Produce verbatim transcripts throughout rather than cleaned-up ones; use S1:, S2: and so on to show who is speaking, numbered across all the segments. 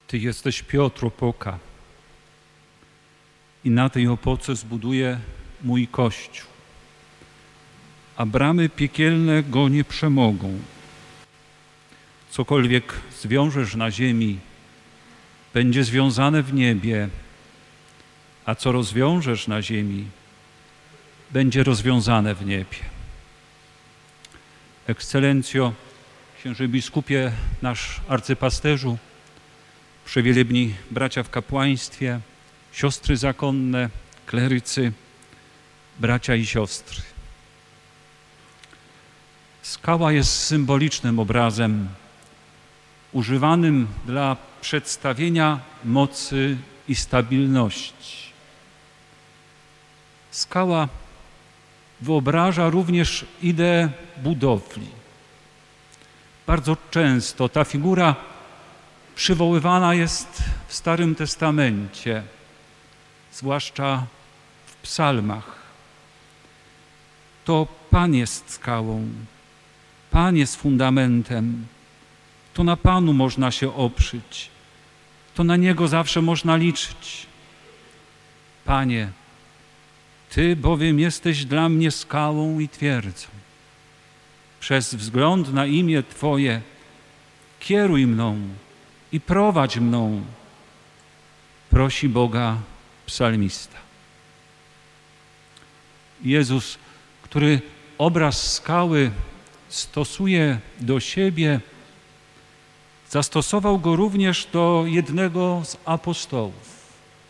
S1: Ty jesteś Piotr, opoka, i na tej opoce zbuduję mój Kościół, a bramy piekielne go nie przemogą. Cokolwiek zwiążesz na ziemi, będzie związane w niebie, a co rozwiążesz na ziemi, będzie rozwiązane w niebie. Ekscelencjo, księże biskupie, nasz arcypasterzu, przewielebni bracia w kapłaństwie, siostry zakonne, klerycy, bracia i siostry. Skała jest symbolicznym obrazem używanym dla przedstawienia mocy i stabilności. Skała wyobraża również ideę budowli. Bardzo często ta figura przywoływana jest w Starym Testamencie, zwłaszcza w psalmach. To Pan jest skałą, Pan jest fundamentem, to na Panu można się oprzeć, to na Niego zawsze można liczyć. Panie, Ty bowiem jesteś dla mnie skałą i twierdzą. Przez wzgląd na imię Twoje kieruj mną i prowadź mną, prosi Boga psalmista. Jezus, który obraz skały stosuje do siebie, zastosował go również do jednego z apostołów.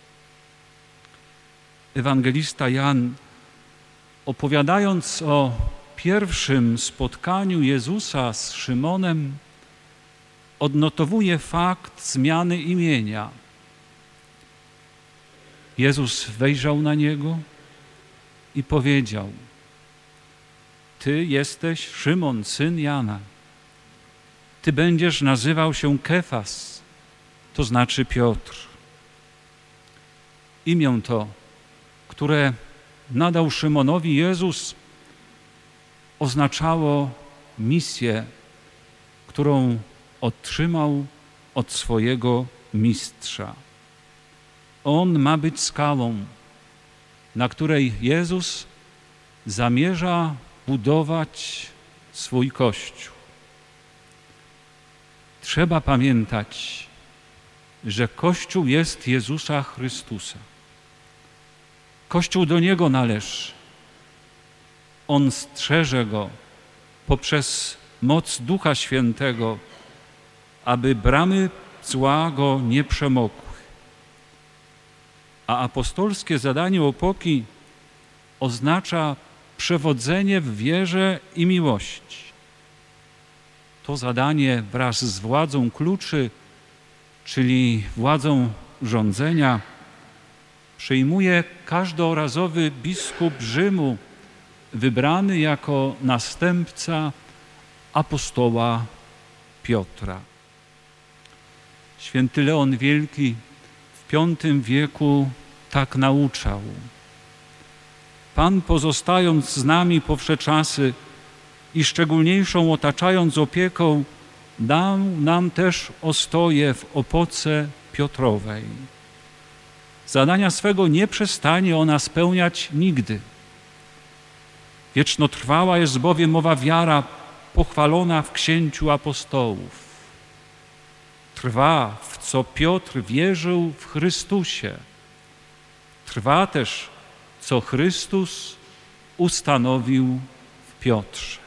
S1: Ewangelista Jan, opowiadając o pierwszym spotkaniu Jezusa z Szymonem, odnotowuje fakt zmiany imienia. Jezus wejrzał na niego i powiedział: Ty jesteś Szymon, syn Jana. Ty będziesz nazywał się Kefas, to znaczy Piotr. Imię to, które nadał Szymonowi Jezus, oznaczało misję, którą otrzymał od swojego mistrza. On ma być skałą, na której Jezus zamierza budować swój Kościół. Trzeba pamiętać, że Kościół jest Jezusa Chrystusa. Kościół do Niego należy. On strzeże Go poprzez moc Ducha Świętego, aby bramy zła Go nie przemogły. A apostolskie zadanie opoki oznacza przewodzenie w wierze i miłości. To zadanie wraz z władzą kluczy, czyli władzą rządzenia, przyjmuje każdorazowy biskup Rzymu, wybrany jako następca apostoła Piotra. Święty Leon Wielki w piątym wieku tak nauczał. Pan, pozostając z nami po wsze czasy i szczególniejszą otaczając opieką, dał nam też ostoję w opoce Piotrowej. Zadania swego nie przestanie ona spełniać nigdy. Wiecznotrwała jest bowiem owa wiara pochwalona w księciu apostołów. Trwa, w co Piotr wierzył w Chrystusie. Trwa też, co Chrystus ustanowił w Piotrze.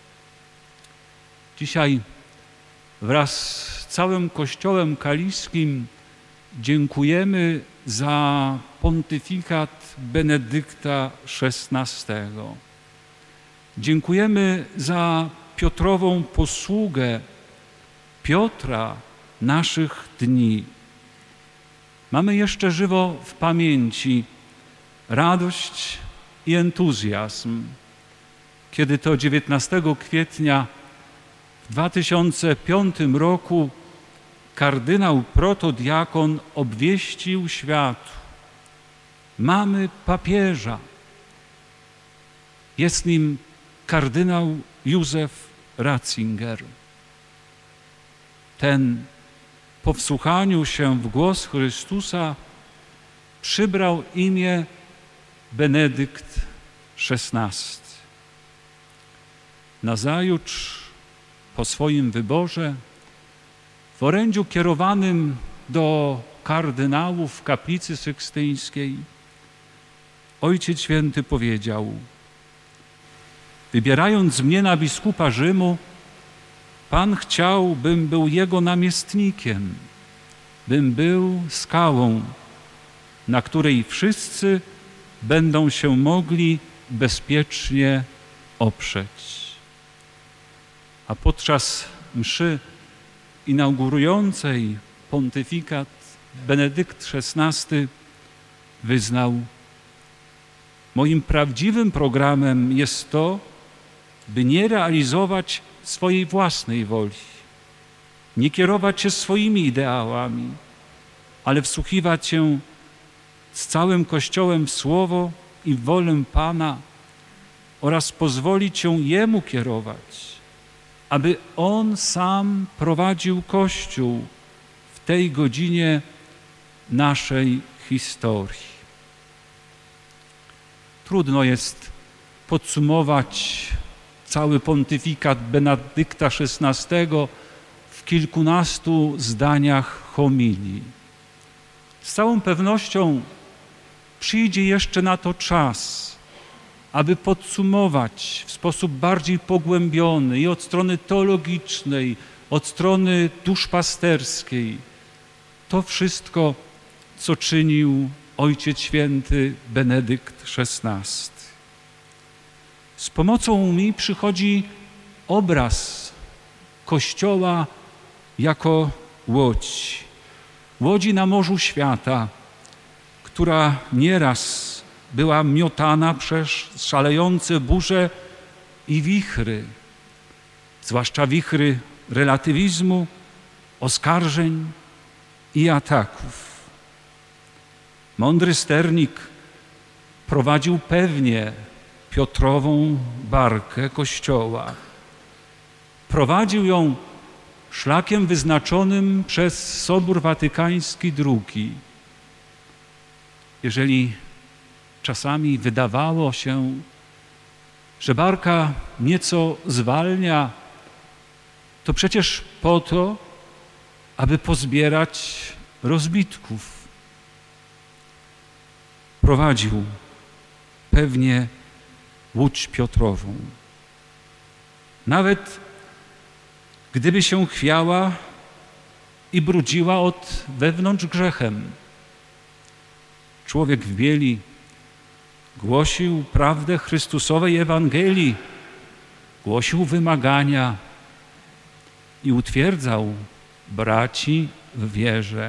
S1: Dzisiaj wraz z całym Kościołem kaliskim dziękujemy za pontyfikat Benedykta szesnastego. Dziękujemy za Piotrową posługę Piotra naszych dni. Mamy jeszcze żywo w pamięci radość i entuzjazm, kiedy to dziewiętnastego kwietnia w dwa tysiące piątym roku kardynał protodiakon obwieścił światu: mamy papieża. Jest nim kardynał Józef Ratzinger. Ten po wsłuchaniu się w głos Chrystusa przybrał imię Benedykt szesnasty. Nazajutrz, po swoim wyborze, w orędziu kierowanym do kardynałów w kaplicy sykstyńskiej, Ojciec Święty powiedział: wybierając mnie na biskupa Rzymu, Pan chciał, bym był Jego namiestnikiem, bym był skałą, na której wszyscy będą się mogli bezpiecznie oprzeć. A podczas mszy inaugurującej pontyfikat Benedykt szesnasty wyznał: moim prawdziwym programem jest to, by nie realizować swojej własnej woli, nie kierować się swoimi ideałami, ale wsłuchiwać się z całym Kościołem w Słowo i w wolę Pana oraz pozwolić się Jemu kierować, aby On sam prowadził Kościół w tej godzinie naszej historii. Trudno jest podsumować cały pontyfikat Benedykta szesnastego w kilkunastu zdaniach homilii. Z całą pewnością przyjdzie jeszcze na to czas, aby podsumować w sposób bardziej pogłębiony i od strony teologicznej, od strony duszpasterskiej to wszystko, co czynił Ojciec Święty Benedykt szesnasty. Z pomocą mi przychodzi obraz Kościoła jako łódź. Łodzi na morzu świata, która nieraz była miotana przez szalejące burze i wichry, zwłaszcza wichry relatywizmu, oskarżeń i ataków. Mądry sternik prowadził pewnie Piotrową barkę Kościoła. Prowadził ją szlakiem wyznaczonym przez Sobór Watykański drugi. Jeżeli czasami wydawało się, że barka nieco zwalnia, to przecież po to, aby pozbierać rozbitków. Prowadził pewnie łódź Piotrową. Nawet gdyby się chwiała i brudziła od wewnątrz grzechem. Człowiek w bieli głosił prawdę Chrystusowej Ewangelii, głosił wymagania i utwierdzał braci w wierze.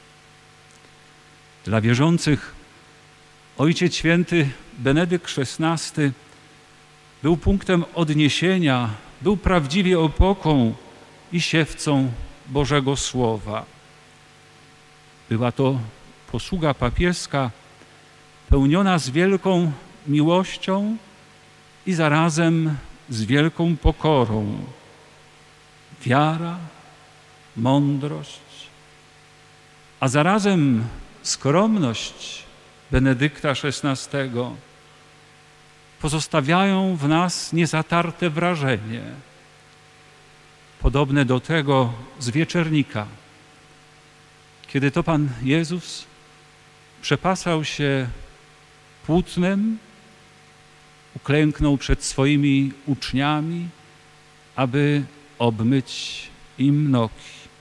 S1: Dla wierzących Ojciec Święty Benedykt szesnasty był punktem odniesienia, był prawdziwie opoką i siewcą Bożego Słowa. Była to posługa papieska pełniona z wielką miłością i zarazem z wielką pokorą. Wiara, mądrość, a zarazem skromność Benedykta szesnastego pozostawiają w nas niezatarte wrażenie, podobne do tego z wieczernika, kiedy to Pan Jezus przepasał się płótnem, uklęknął przed swoimi uczniami, aby obmyć im nogi.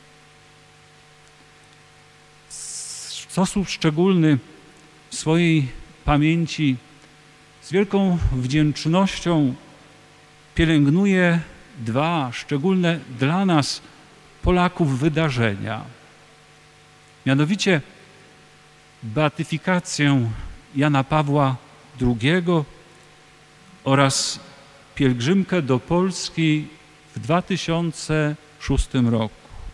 S1: W sposób szczególny w swojej pamięci z wielką wdzięcznością pielęgnuje dwa szczególne dla nas, Polaków, wydarzenia. Mianowicie beatyfikację Jana Pawła drugiego oraz pielgrzymkę do Polski w dwa tysiące szóstym roku.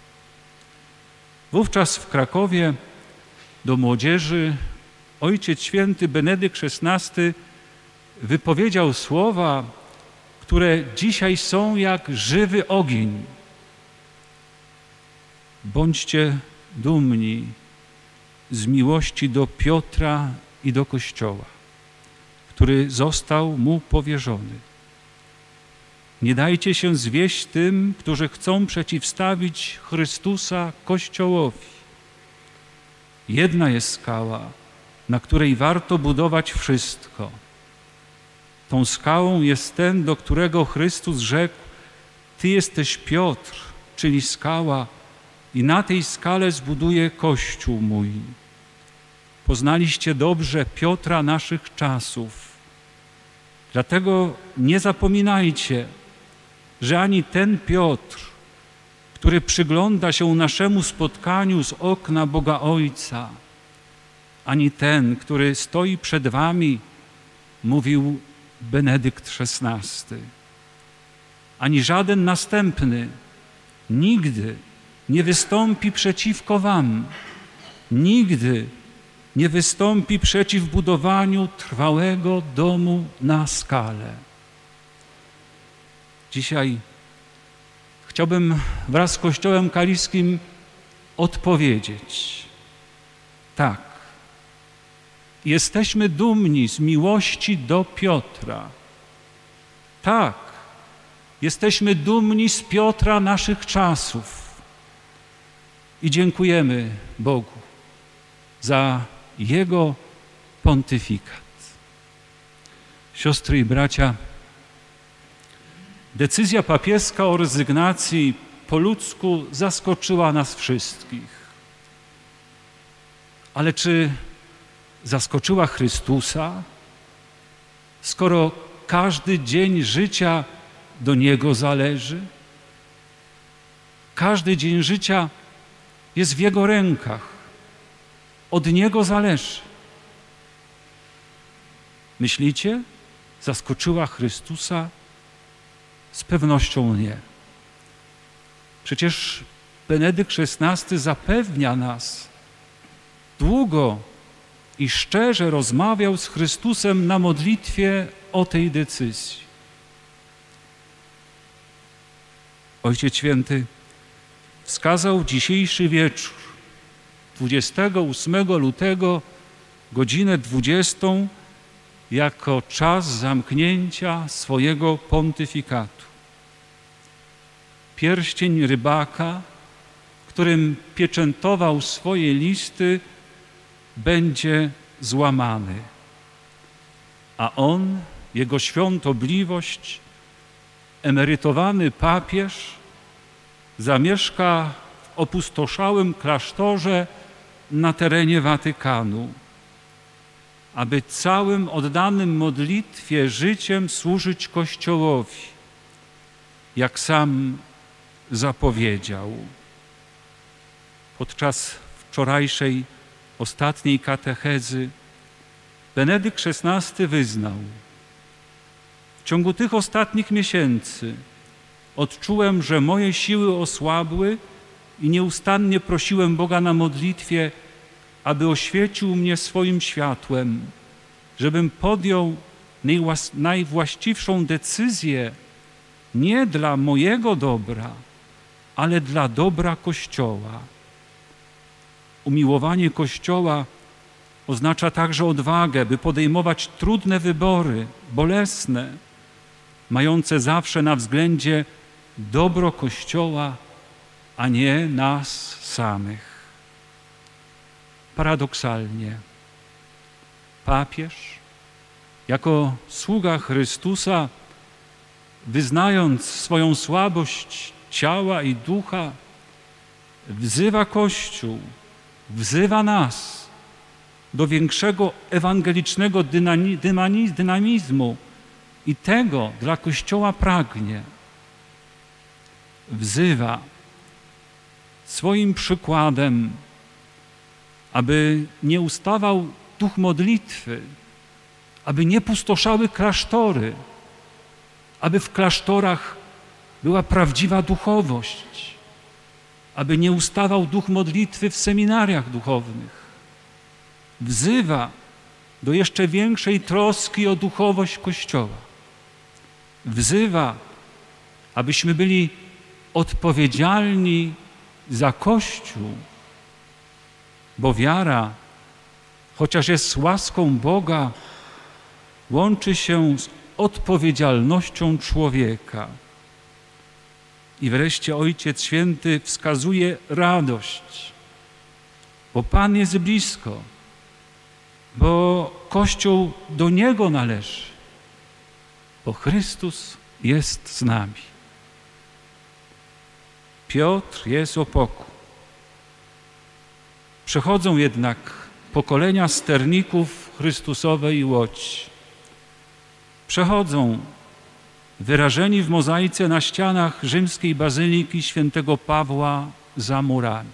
S1: Wówczas w Krakowie do młodzieży Ojciec Święty Benedykt szesnasty wypowiedział słowa, które dzisiaj są jak żywy ogień. bądźcie dumni z miłości do Piotra i do Kościoła, który został mu powierzony. Nie dajcie się zwieść tym, którzy chcą przeciwstawić Chrystusa Kościołowi. Jedna jest skała, na której warto budować wszystko. Tą skałą jest ten, do którego Chrystus rzekł: Ty jesteś Piotr, czyli skała, i na tej skale zbuduję Kościół mój. Poznaliście dobrze Piotra naszych czasów. Dlatego nie zapominajcie, że ani ten Piotr, który przygląda się naszemu spotkaniu z okna Boga Ojca, ani ten, który stoi przed wami, mówił Benedykt szesnasty, ani żaden następny nigdy nie wystąpi przeciwko wam, nigdy nie wystąpi przeciw budowaniu trwałego domu na skale. Dzisiaj chciałbym wraz z Kościołem Kaliskim odpowiedzieć: tak, jesteśmy dumni z miłości do Piotra. Tak, jesteśmy dumni z Piotra naszych czasów i dziękujemy Bogu za jego pontyfikat. Siostry i bracia, decyzja papieska o rezygnacji po ludzku zaskoczyła nas wszystkich. Ale czy zaskoczyła Chrystusa, skoro każdy dzień życia do Niego zależy? Każdy dzień życia jest w Jego rękach. Od Niego zależy. Myślicie, zaskoczyła Chrystusa? Z pewnością nie. Przecież Benedykt szesnasty zapewnia nas, długo i szczerze rozmawiał z Chrystusem na modlitwie o tej decyzji. Ojciec Święty wskazał dzisiejszy wieczór, dwudziestego ósmego lutego, godzinę dwudziestą, jako czas zamknięcia swojego pontyfikatu. Pierścień rybaka, którym pieczętował swoje listy, będzie złamany, a on, jego świątobliwość, emerytowany papież, zamieszka w opustoszałym klasztorze na terenie Watykanu, aby całym oddanym modlitwie życiem służyć Kościołowi, jak sam zapowiedział. Podczas wczorajszej, ostatniej katechezy Benedykt szesnasty wyznał: w ciągu tych ostatnich miesięcy odczułem, że moje siły osłabły i nieustannie prosiłem Boga na modlitwie, aby oświecił mnie swoim światłem, żebym podjął najwłaściwszą decyzję nie dla mojego dobra, ale dla dobra Kościoła. Umiłowanie Kościoła oznacza także odwagę, by podejmować trudne wybory, bolesne, mające zawsze na względzie dobro Kościoła, a nie nas samych. Paradoksalnie, papież, jako sługa Chrystusa, wyznając swoją słabość ciała i ducha, wzywa Kościół, wzywa nas do większego ewangelicznego dynamizmu i tego dla Kościoła pragnie. Wzywa swoim przykładem, aby nie ustawał duch modlitwy, aby nie pustoszały klasztory, aby w klasztorach była prawdziwa duchowość, aby nie ustawał duch modlitwy w seminariach duchownych. Wzywa do jeszcze większej troski o duchowość Kościoła. Wzywa, abyśmy byli odpowiedzialni za Kościół, bo wiara, chociaż jest łaską Boga, łączy się z odpowiedzialnością człowieka. I wreszcie Ojciec Święty wskazuje radość, bo Pan jest blisko, bo Kościół do Niego należy, bo Chrystus jest z nami. Piotr jest o poku. Przechodzą jednak pokolenia sterników Chrystusowej łodzi. Przechodzą wyrażeni w mozaice na ścianach rzymskiej bazyliki świętego Pawła za murami.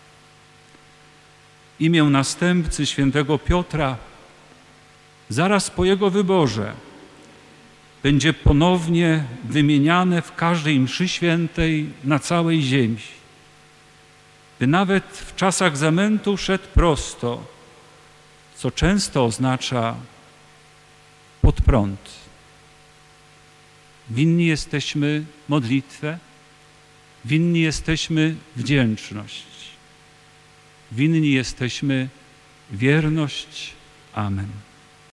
S1: Imię następcy świętego Piotra zaraz po jego wyborze będzie ponownie wymieniane w każdej mszy świętej na całej ziemi, by nawet w czasach zamętu szedł prosto, co często oznacza pod prąd. Winni jesteśmy modlitwę, winni jesteśmy wdzięczność, winni jesteśmy wierność. Amen.